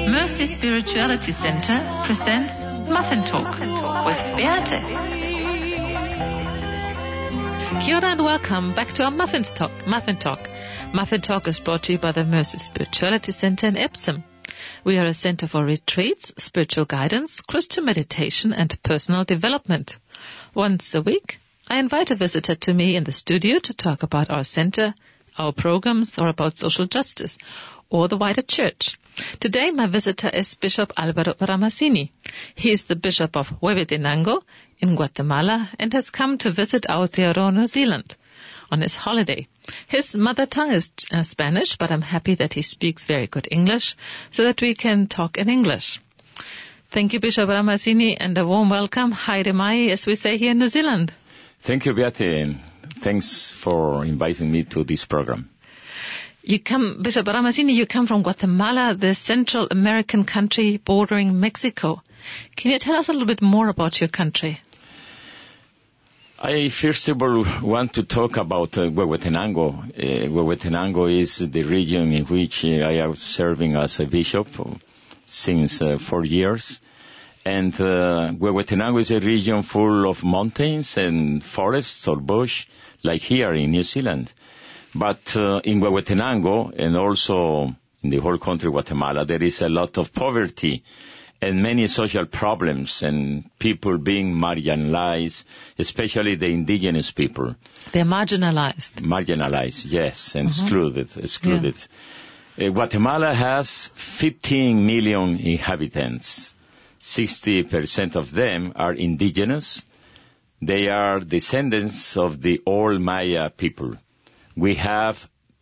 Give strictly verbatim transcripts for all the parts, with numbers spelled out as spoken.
Mercy Spirituality Center presents Muffin Talk with Beate. Kia ora and welcome back to our Muffin Talk. Muffin Talk. Muffin Talk is brought to you by the Mercy Spirituality Center in Epsom. We are a center for retreats, spiritual guidance, Christian meditation, and personal development. Once a week, I invite a visitor to me in the studio to talk about our center, our programs, or about social justice, or the wider church. Today, my visitor is Bishop Alvaro Ramasini. He is the Bishop of Huehuetenango in Guatemala and has come to visit Aotearoa, New Zealand, on his holiday. His mother tongue is uh, Spanish, but I'm happy that he speaks very good English so that we can talk in English. Thank you, Bishop Ramasini, and a warm welcome. Haere mai, as we say here in New Zealand. Thank you, Beate, and thanks for inviting me to this program. You come, Bishop Ramasini, you come from Guatemala, the Central American country bordering Mexico. Can you tell us a little bit more about your country? I first of all want to talk about uh, Huehuetenango. Uh, Huehuetenango is the region in which uh, I am serving as a bishop since uh, four years. And uh, Huehuetenango is a region full of mountains and forests or bush, like here in New Zealand. But uh, in Huehuetenango, and also in the whole country, Guatemala, there is a lot of poverty and many social problems and people being marginalized, especially the indigenous people. They're marginalized. Marginalized, yes, and mm-hmm. excluded. excluded. Yeah. Uh, Guatemala has fifteen million inhabitants. sixty percent of them are indigenous. They are descendants of the old Maya people. We have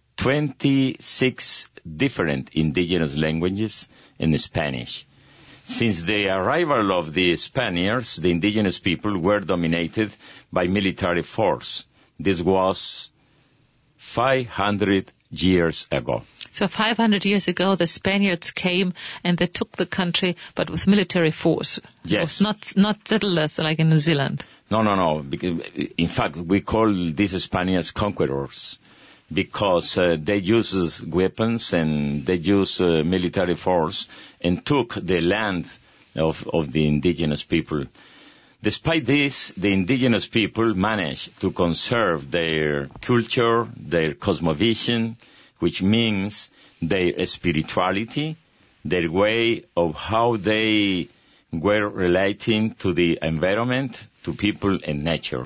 twenty-six different indigenous languages in Spanish. Since the arrival of the Spaniards, the indigenous people were dominated by military force. This was five hundred years ago. So five hundred years ago, the Spaniards came and they took the country, but with military force. Yes. Not not settlers like in New Zealand. No, no, no. Because, in fact, we call these Spaniards conquerors because uh, they use weapons and they use uh, military force and took the land of, of the indigenous people. Despite this, the indigenous people managed to conserve their culture, their cosmovision, which means their spirituality, their way of how they were relating to the environment, to people and nature.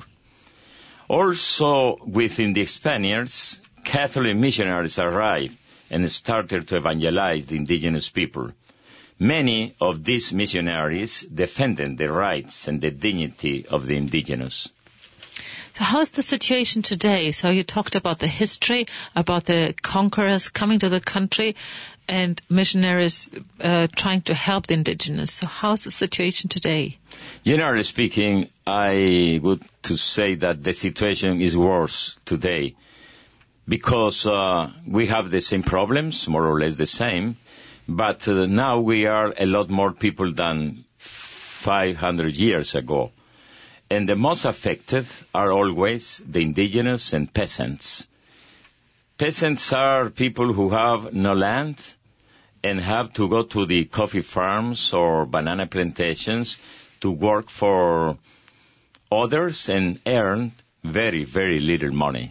Also, within the Spaniards, Catholic missionaries arrived and started to evangelize the indigenous people. Many of these missionaries defended the rights and the dignity of the indigenous. So how's the situation today? So you talked about the history, about the conquerors coming to the country and missionaries uh, trying to help the indigenous. So how's the situation today? Generally speaking, I would to say that the situation is worse today because uh, we have the same problems, more or less the same, but uh, now we are a lot more people than five hundred years ago. And the most affected are always the indigenous and peasants. Peasants are people who have no land and have to go to the coffee farms or banana plantations to work for others and earn very, very little money.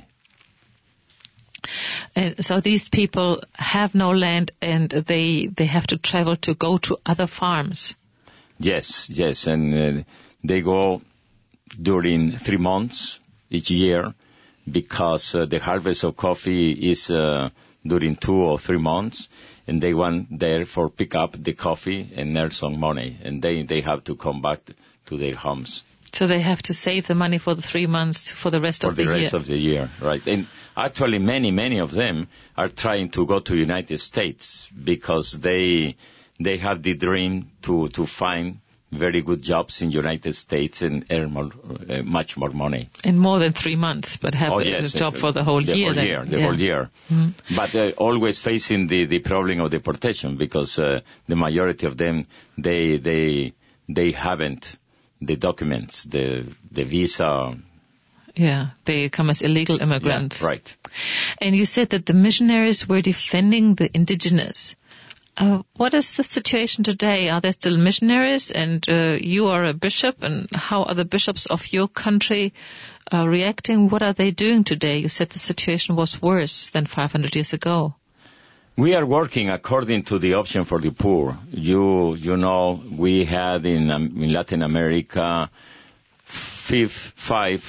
And so these people have no land and they they have to travel to go to other farms. Yes, yes, and uh, they go during three months each year because uh, the harvest of coffee is uh, during two or three months, and they want therefore pick up the coffee and earn some money, and they, they have to come back to their homes. So they have to save the money for the three months for the rest for of the, the year. rest of the year, right. And actually many, many of them are trying to go to the United States because they they have the dream to, to find very good jobs in the United States and earn more, uh, much more money. In more than three months, but have oh, a, yes, a job uh, for the whole the year. Whole then. year the yeah. whole year. Mm-hmm. But uh, always facing the, the problem of deportation because uh, the majority of them, they they they haven't the documents, the the visa. Yeah, they come as illegal immigrants. Yeah, right. And you said that the missionaries were defending the indigenous. Uh, what is the situation today? Are there still missionaries, and uh, you are a bishop, and how are the bishops of your country uh, reacting? What are they doing today? You said the situation was worse than five hundred years ago. We are working according to the option for the poor. You you know, we had in, um, in Latin America five, five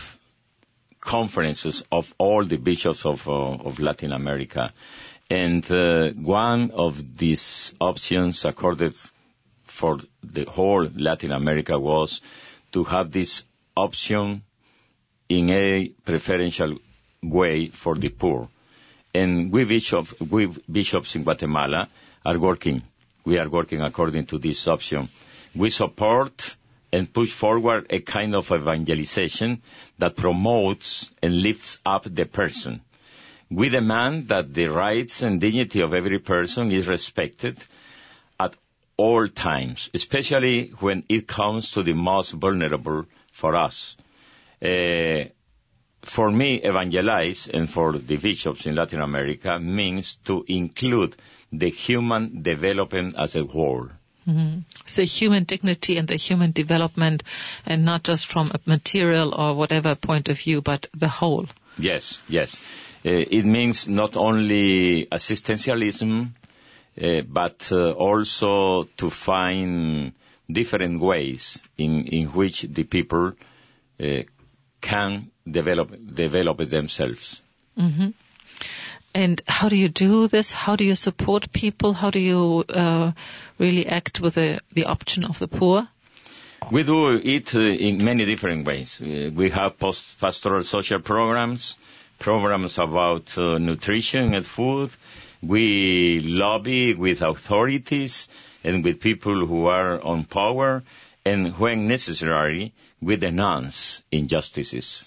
conferences of all the bishops of, uh, of Latin America. And uh, one of these options accorded for the whole Latin America was to have this option in a preferential way for the poor. And we, bishop, we bishops in Guatemala are working. We are working according to this option. We support and push forward a kind of evangelization that promotes and lifts up the person. We demand that the rights and dignity of every person is respected at all times, especially when it comes to the most vulnerable for us. Uh, for me, evangelize, and for the bishops in Latin America, means to include the human development as a whole. Mm-hmm. So human dignity and the human development, and not just from a material or whatever point of view, but the whole. Yes, yes. Uh, it means not only assistantialism, uh, but uh, also to find different ways in, in which the people uh, can develop develop themselves. Mm-hmm. And how do you do this? How do you support people? How do you uh, really act with the, the option of the poor? We do it uh, in many different ways. Uh, we have post-pastoral social programs, programs about uh, nutrition and food. We lobby with authorities and with people who are on power, and when necessary, we denounce injustices.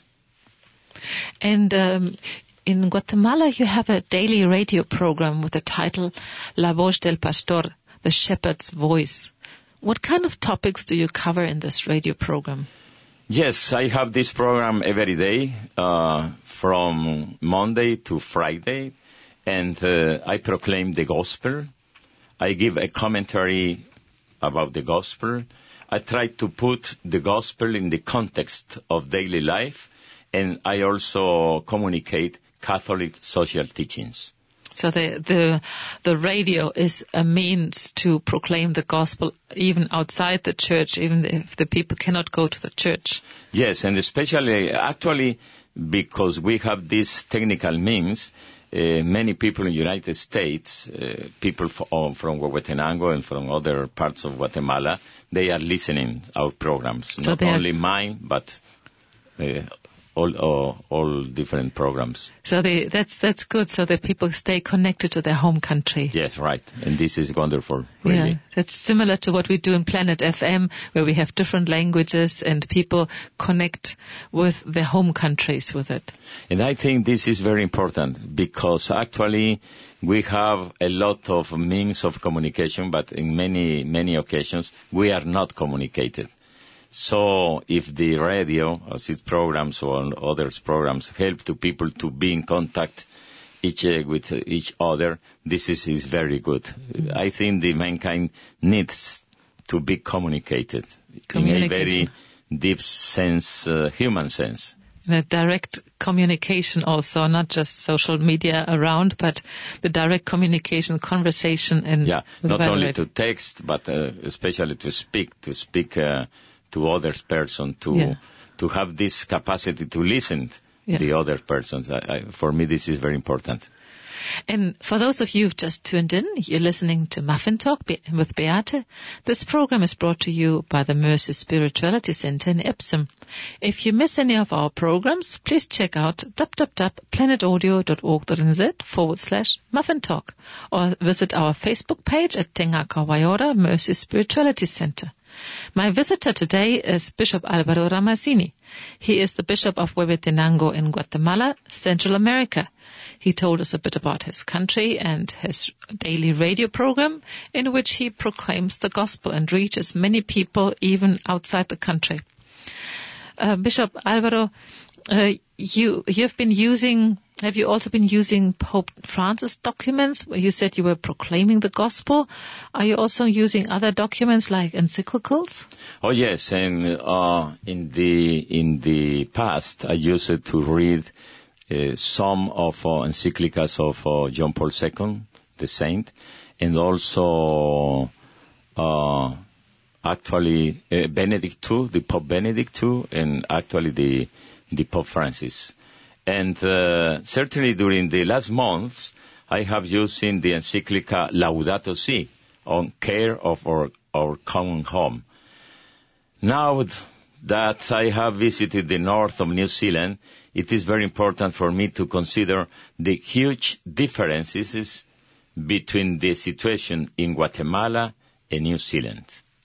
And um, in Guatemala, you have a daily radio program with the title La Voz del Pastor, the Shepherd's Voice. What kind of topics do you cover in this radio program? Yes, I have this program every day, uh, from Monday to Friday, and uh, I proclaim the gospel. I give a commentary about the gospel. I try to put the gospel in the context of daily life, and I also communicate Catholic social teachings. So the, the the radio is a means to proclaim the gospel even outside the church, even if the people cannot go to the church. Yes, and especially, actually, because we have this technical means, uh, many people in the United States, uh, people f- from Huehuetenango and from other parts of Guatemala, they are listening our programs, so not only mine, but uh, all, all all different programs. So they, that's that's good, so that people stay connected to their home country. Yes, right. And this is wonderful, really. Yeah, that's similar to what we do in Planet F M, where we have different languages and people connect with their home countries with it. And I think this is very important, because actually we have a lot of means of communication, but in many, many occasions we are not communicated. So if the radio, as its programs or other programs, help to people to be in contact each uh, with uh, each other, this is, is very good. Mm-hmm. I think the mankind needs to be communicated in a very deep sense, uh, human sense. The direct communication also, not just social media around, but the direct communication, conversation, and yeah, not only to text, but uh, especially to speak, to speak. Uh, to other person, to yeah. to have this capacity to listen to yeah. the other persons. I, I, for me, this is very important. And for those of you who've just tuned in, you're listening to Muffin Talk with Beate. This program is brought to you by the Mercy Spirituality Center in Epsom. If you miss any of our programs, please check out www.planetaudio.org.nz forward slash Muffin Talk, or visit our Facebook page at Tengaka Waiora Mercy Spirituality Center. My visitor today is Bishop Alvaro Ramazzini. He is the Bishop of Huehuetenango in Guatemala, Central America. He told us a bit about his country and his daily radio program, in which he proclaims the gospel and reaches many people even outside the country. Uh, Bishop Alvaro, uh, you you've been using Have you also been using Pope Francis documents where you said you were proclaiming the gospel? Are you also using other documents like encyclicals? Oh yes, and uh, in the in the past I used it to read uh, some of uh, encyclicals of uh, John Paul the Second, the saint, and also uh, actually uh, Benedict the Second, the Pope Benedict the Second, and actually the the Pope Francis. And uh, certainly during the last months, I have used in the encyclica Laudato Si on care of our, our common home. Now that I have visited the north of New Zealand, it is very important for me to consider the huge differences between the situation in Guatemala and New Zealand.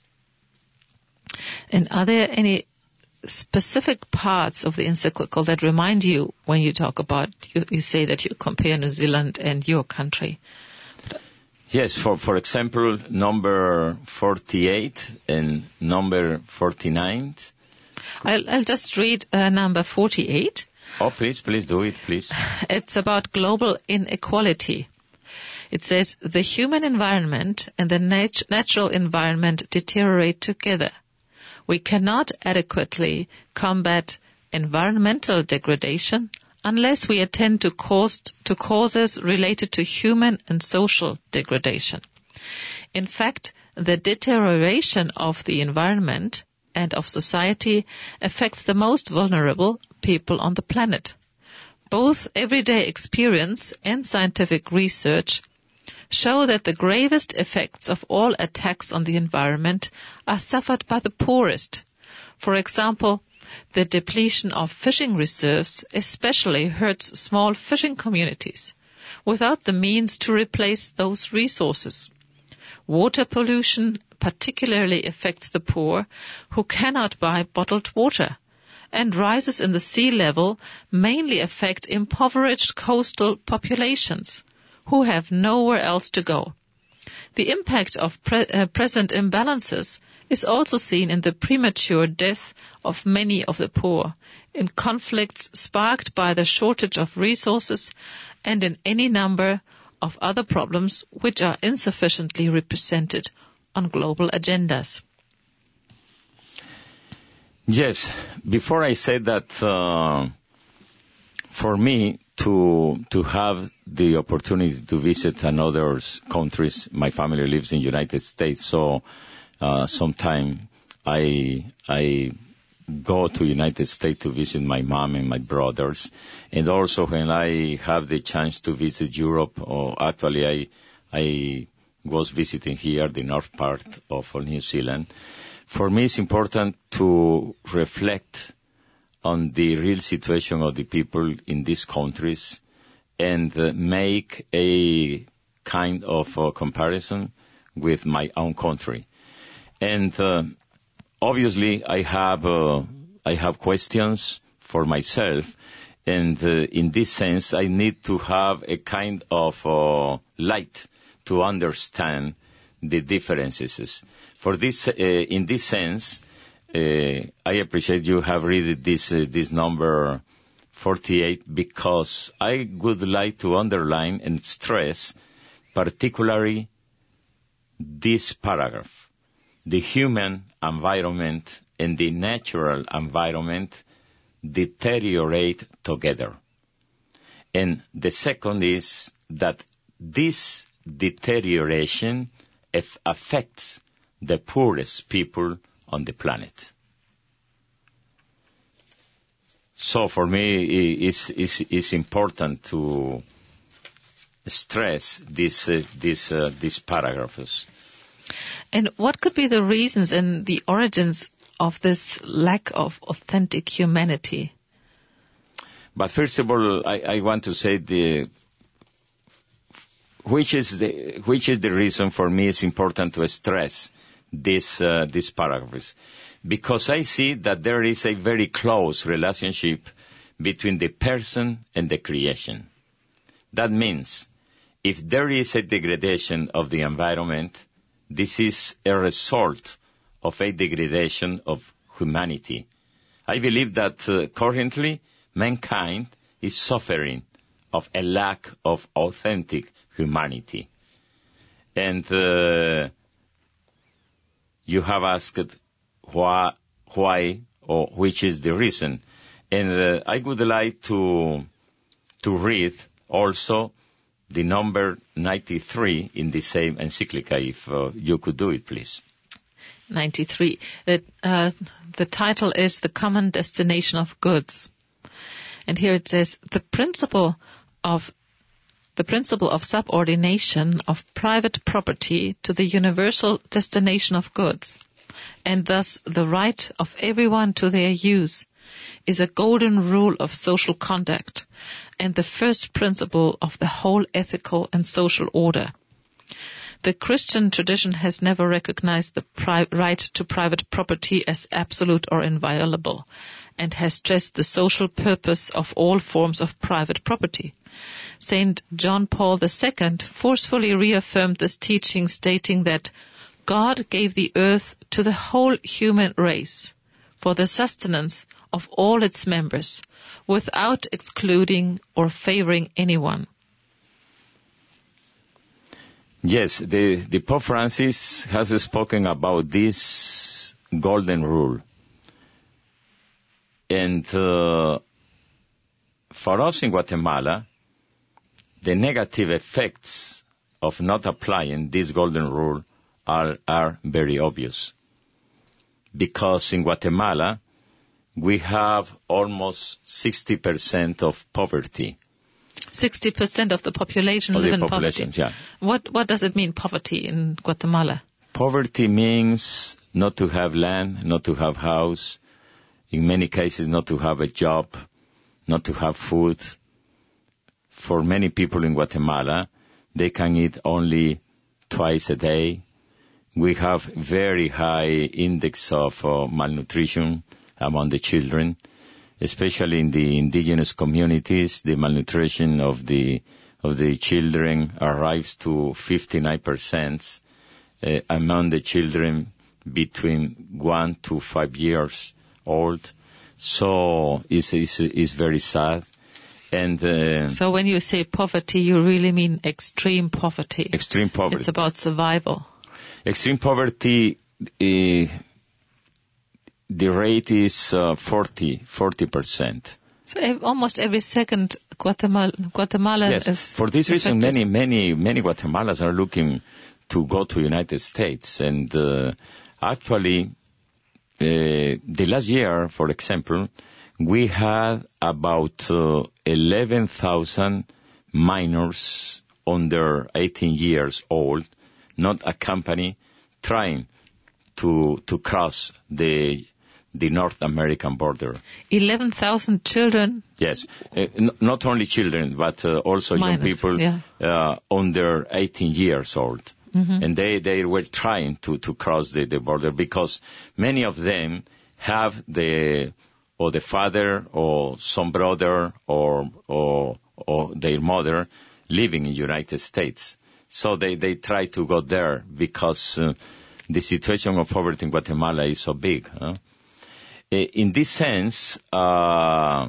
And are there any specific parts of the encyclical that remind you when you talk about, you, you say that you compare New Zealand and your country? Yes, for, for example, number forty-eight and number forty-nine. I'll, I'll just read uh, number forty-eight. Oh, please, please do it, please. It's about global inequality. It says, the human environment and the nat- natural environment deteriorate together. We cannot adequately combat environmental degradation unless we attend to, cost, to causes related to human and social degradation. In fact, the deterioration of the environment and of society affects the most vulnerable people on the planet. Both everyday experience and scientific research show that the gravest effects of all attacks on the environment are suffered by the poorest. For example, the depletion of fishing reserves especially hurts small fishing communities without the means to replace those resources. Water pollution particularly affects the poor who cannot buy bottled water, and rises in the sea level mainly affect impoverished coastal populations who have nowhere else to go. The impact of pre- uh, present imbalances is also seen in the premature death of many of the poor, in conflicts sparked by the shortage of resources, and in any number of other problems which are insufficiently represented on global agendas. Yes, before I said that, uh, for me to to have the opportunity to visit another countries, my family lives in the United States, so uh, sometime I I go to United States to visit my mom and my brothers, and also when I have the chance to visit Europe, or actually I I was visiting here the north part of New Zealand. For me, it's important to reflect on the real situation of the people in these countries and uh, make a kind of uh, comparison with my own country. And uh, obviously, I have uh, I have questions for myself, and uh, in this sense, I need to have a kind of uh, light to understand the differences. For this, uh, in this sense, uh, I appreciate you have read this uh, this number forty-eight, because I would like to underline and stress particularly this paragraph: the human environment and the natural environment deteriorate together. And the second is that this deterioration affects the poorest people on the planet. So for me, it's, it's, it's important to stress this, uh, this, uh, these paragraphs. And what could be the reasons and the origins of this lack of authentic humanity? But first of all, I, I want to say the which is the which is the reason for me it's important to stress this uh, this paragraphs, because I see that there is a very close relationship between the person and the creation. That means if there is a degradation of the environment, this is a result of a degradation of humanity. I believe that uh, currently mankind is suffering of a lack of authentic humanity. And uh, you have asked why, why or which is the reason. And uh, I would like to to read also the number ninety-three in the same encyclica, if uh, you could do it, please. ninety-three. It, uh, the title is The Common Destination of Goods. And here it says, the principle of the principle of subordination of private property to the universal destination of goods, and thus the right of everyone to their use, is a golden rule of social conduct and the first principle of the whole ethical and social order. The Christian tradition has never recognized the pri- right to private property as absolute or inviolable, and has stressed the social purpose of all forms of private property. Saint John Paul the Second forcefully reaffirmed this teaching, stating that God gave the earth to the whole human race for the sustenance of all its members, without excluding or favoring anyone. Yes, the, the Pope Francis has spoken about this golden rule. And uh, for us in Guatemala, the negative effects of not applying this golden rule are, are very obvious. Because in Guatemala, we have almost sixty percent of poverty. sixty percent of the population Of live the in population, poverty. yeah. What, what does it mean, poverty, in Guatemala? Poverty means not to have land, not to have house, in many cases not to have a job, not to have food. For many people in Guatemala, they can eat only twice a day. We have very high index of uh, malnutrition among the children, especially in the indigenous communities. The malnutrition of the of the children arrives to fifty-nine percent uh, among the children between one to five years old. So it's, it's, it's very sad. And uh, So when you say poverty, you really mean extreme poverty. Extreme poverty. It's about survival. Extreme poverty, uh, the rate is uh, forty percent. So ev- almost every second Guatemala, Guatemala Yes. is For this reason, affected. many, many, many Guatemalans are looking to go to United States. And uh, actually, uh, the last year, for example, we had about uh, eleven thousand minors under eighteen years old, not accompanied, trying to to cross the the North American border. eleven thousand children. Yes, uh, n- not only children, but uh, also Minors, young people yeah. uh, under eighteen years old. Mm-hmm. And they, they were trying to, to cross the, the border because many of them have the or the father or some brother or or, or their mother living in the United States. So they, they try to go there because uh, the situation of poverty in Guatemala is so big. Huh? In this sense, uh,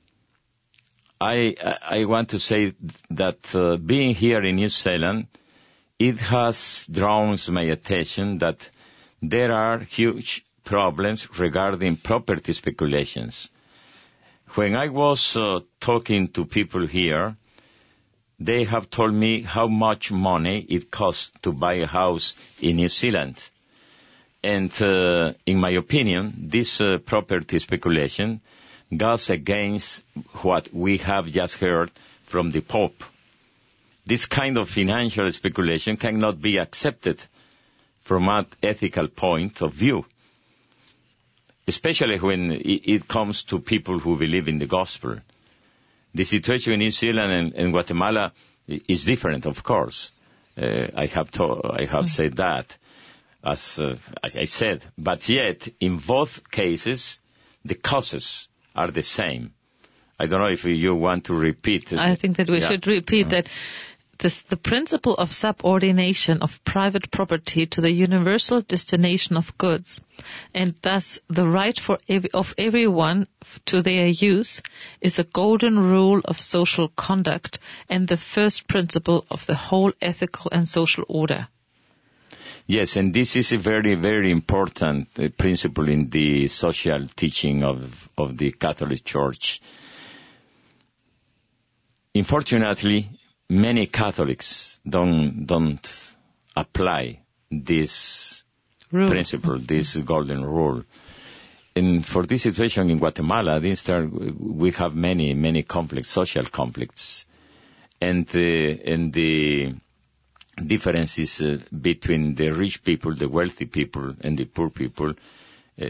I I want to say that uh, being here in New Zealand, it has drawn my attention that there are huge problems regarding property speculations. When I was uh, talking to people here, they have told me how much money it costs to buy a house in New Zealand. And uh, in my opinion, this uh, property speculation goes against what we have just heard from the Pope. This kind of financial speculation cannot be accepted from an ethical point of view, especially when it comes to people who believe in the gospel. The situation in New Zealand and, and Guatemala is different, of course. Uh, I have to, I have mm. said that, as uh, I said. But yet, in both cases, the causes are the same. I don't know if you want to repeat. I think that we yeah. should repeat uh, that This, the principle of subordination of private property to the universal destination of goods, and thus the right for ev- of everyone f- to their use, is a golden rule of social conduct and the first principle of the whole ethical and social order. Yes, and this is a very, very important uh, principle in the social teaching of, of the Catholic Church. Unfortunately, many Catholics don't don't apply this rule. principle, this golden rule. And for this situation in Guatemala, this start, we have many, many conflicts, social conflicts. And, uh, and the differences uh, between the rich people, the wealthy people, and the poor people uh,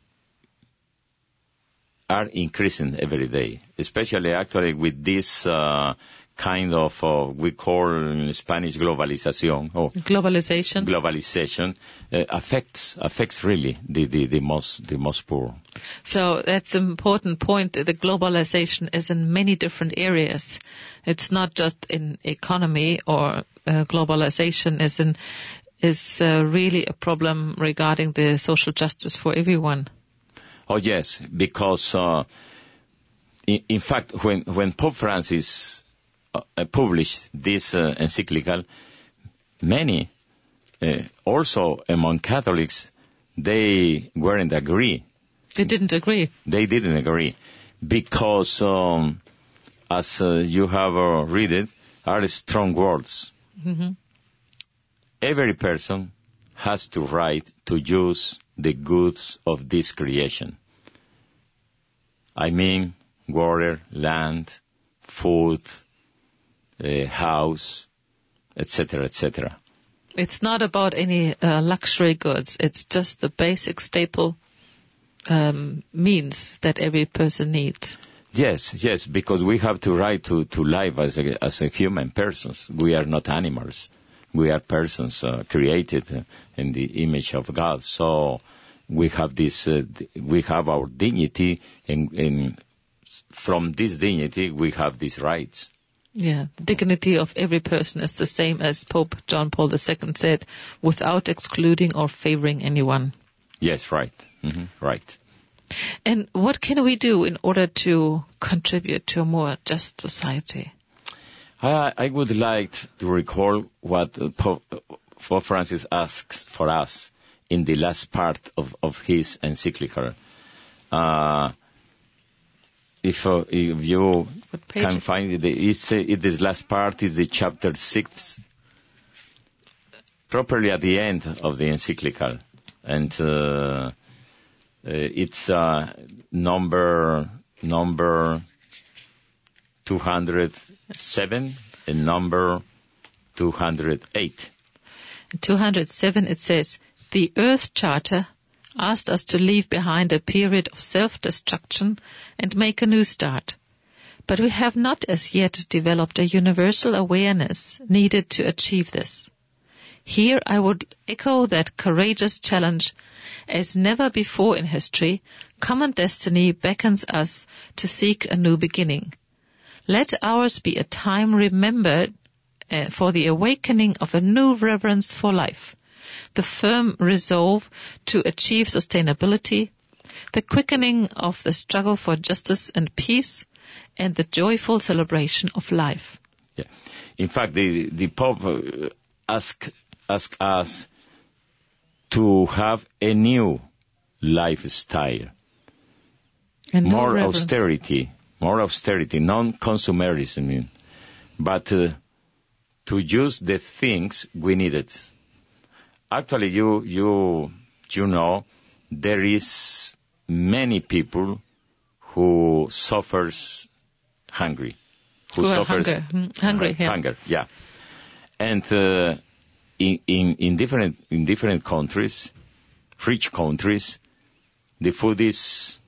are increasing every day, especially actually with this uh, kind of, uh, we call in Spanish globalización. Or globalization. Globalization uh, affects affects really the, the, the most the most poor. So that's an important point. The globalization is in many different areas. It's not just in economy, or uh, globalization is in is uh, really a problem regarding the social justice for everyone. Oh yes, because uh, in, in fact, when when Pope Francis uh, published this uh, encyclical, many, uh, also among Catholics, they weren't agree. They didn't agree. They didn't agree because, um, as uh, you have uh, read it, are strong words. Mm-hmm. Every person has the right to use the goods of this creation. I mean, water, land, food, uh, house, et cetera, et cetera. It's not about any uh, luxury goods. It's just the basic staple um, means that every person needs. Yes, yes, because we have the right to, to live as a, as a human persons. We are not animals. We are persons uh, created uh, in the image of God. So we have this, uh, we have our dignity, and, and from this dignity we have these rights. Yeah, dignity of every person is the same as Pope John Paul the Second said, without excluding or favoring anyone. Yes, right, mm-hmm. right. And what can we do in order to contribute to a more just society? I, I would like to recall what uh, Pope, Pope Francis asks for us in the last part of, of his encyclical. Uh, if, uh, if you can find it, it's, uh, it, this last part is the chapter six, properly at the end of the encyclical. And uh, Uh, it's uh, number number two hundred seven and number two hundred eight. In two hundred seven it says, "The Earth Charter asked us to leave behind a period of self-destruction and make a new start. But we have not as yet developed a universal awareness needed to achieve this. Here I would echo that courageous challenge. As never before in history, common destiny beckons us to seek a new beginning. Let ours be a time remembered uh, for the awakening of a new reverence for life, the firm resolve to achieve sustainability, the quickening of the struggle for justice and peace, and the joyful celebration of life." Yeah. In fact, the, the Pope uh, asked ask us to have a new lifestyle, and no more reverence. austerity, more austerity, non-consumerism, but uh, to use the things we needed. Actually, you you you know, there is many people who suffers hungry, who, who suffers hunger, mm, hungry, uh, yeah. hunger, yeah, and. Uh, In, in, in different in different countries, rich countries, the food is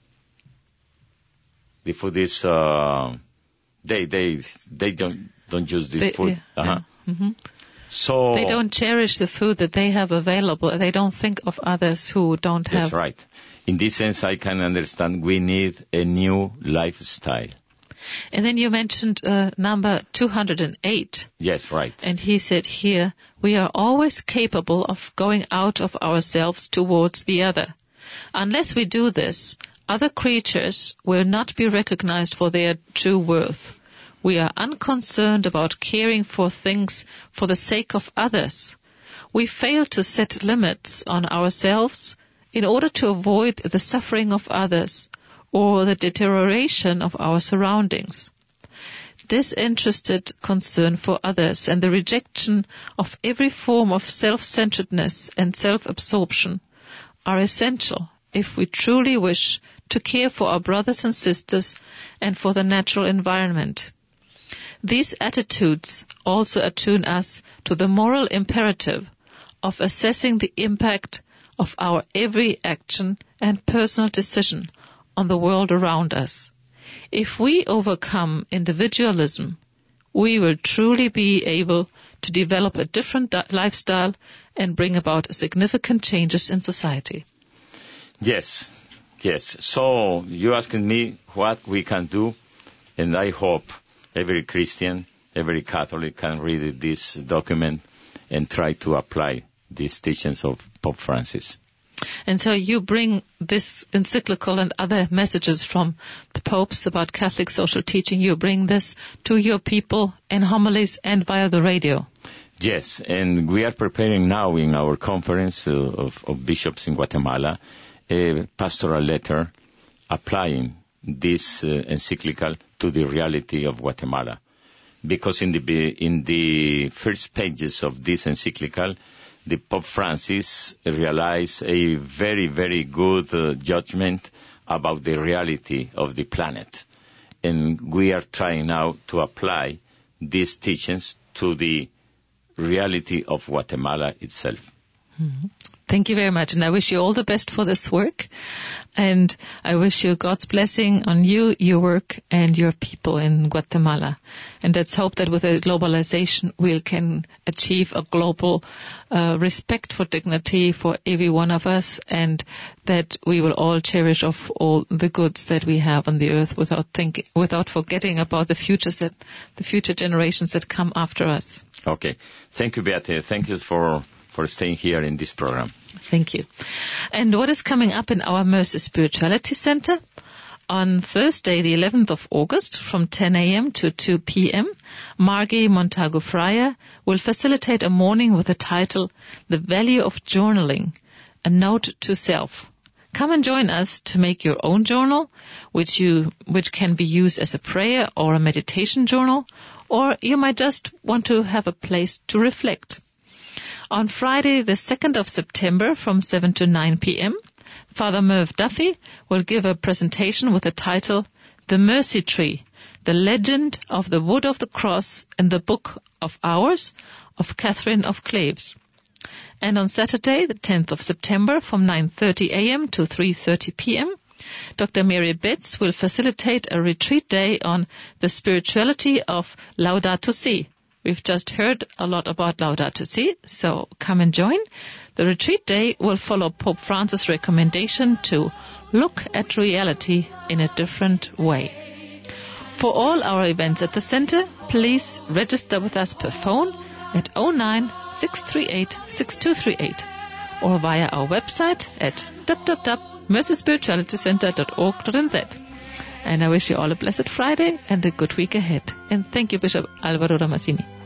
the food is uh, they they they don't don't use this they, food. Yeah, uh-huh. yeah. Mm-hmm. So they don't cherish the food that they have available. They don't think of others who don't have. That's right. In this sense, I can understand we need a new lifestyle. And then you mentioned uh, number two hundred eight. Yes, right. And he said here, we are always capable of going out of ourselves towards the other. Unless we do this, other creatures will not be recognized for their true worth. We are unconcerned about caring for things for the sake of others. We fail to set limits on ourselves in order to avoid the suffering of others or the deterioration of our surroundings. Disinterested concern for others and the rejection of every form of self-centeredness and self-absorption are essential if we truly wish to care for our brothers and sisters and for the natural environment. These attitudes also attune us to the moral imperative of assessing the impact of our every action and personal decision on the world around us. If we overcome individualism, we will truly be able to develop a different lifestyle and bring about significant changes in society. Yes, yes. So you asking me what we can do, and I hope every Christian, every Catholic can read this document and try to apply these teachings of Pope Francis. And so you bring this encyclical and other messages from the popes about Catholic social teaching, you bring this to your people in homilies and via the radio. Yes, and we are preparing now in our conference uh, of, of bishops in Guatemala a pastoral letter applying this uh, encyclical to the reality of Guatemala. Because in the, in the first pages of this encyclical, the Pope Francis realized a very, very good uh, judgment about the reality of the planet. And we are trying now to apply these teachings to the reality of Guatemala itself. Mm-hmm. Thank you very much, and I wish you all the best for this work. And I wish you God's blessing on you, your work, and your people in Guatemala. And let's hope that with the globalization, we can achieve a global uh, respect for dignity for every one of us, and that we will all cherish of all the goods that we have on the earth without thinking, without forgetting about the futures that the future generations that come after us. Okay, thank you, Beate. Thank you for. for staying here in this program. Thank you. And what is coming up in our Mercy Spirituality Center? On Thursday, the eleventh of August, from ten a.m. to two p.m., Margie Montagu Fryer will facilitate a morning with the title, The Value of Journaling, a Note to Self. Come and join us to make your own journal, which you which can be used as a prayer or a meditation journal, or you might just want to have a place to reflect. On Friday, the second of September, from seven to nine p.m., Father Merv Duffy will give a presentation with the title, The Mercy Tree, The Legend of the Wood of the Cross in the Book of Hours of Catherine of Cleves. And on Saturday, the tenth of September, from nine thirty a.m. to three thirty p.m., Doctor Mary Betts will facilitate a retreat day on the spirituality of Laudato Si. We've just heard a lot about Laudato Si, so come and join. The retreat day will follow Pope Francis' recommendation to look at reality in a different way. For all our events at the center, please register with us per phone at oh nine, six three eight, six two three eight or via our website at w w w dot mercy spirituality center dot org dot n z. And I wish you all a blessed Friday and a good week ahead. And thank you, Bishop Alvaro Ramasini.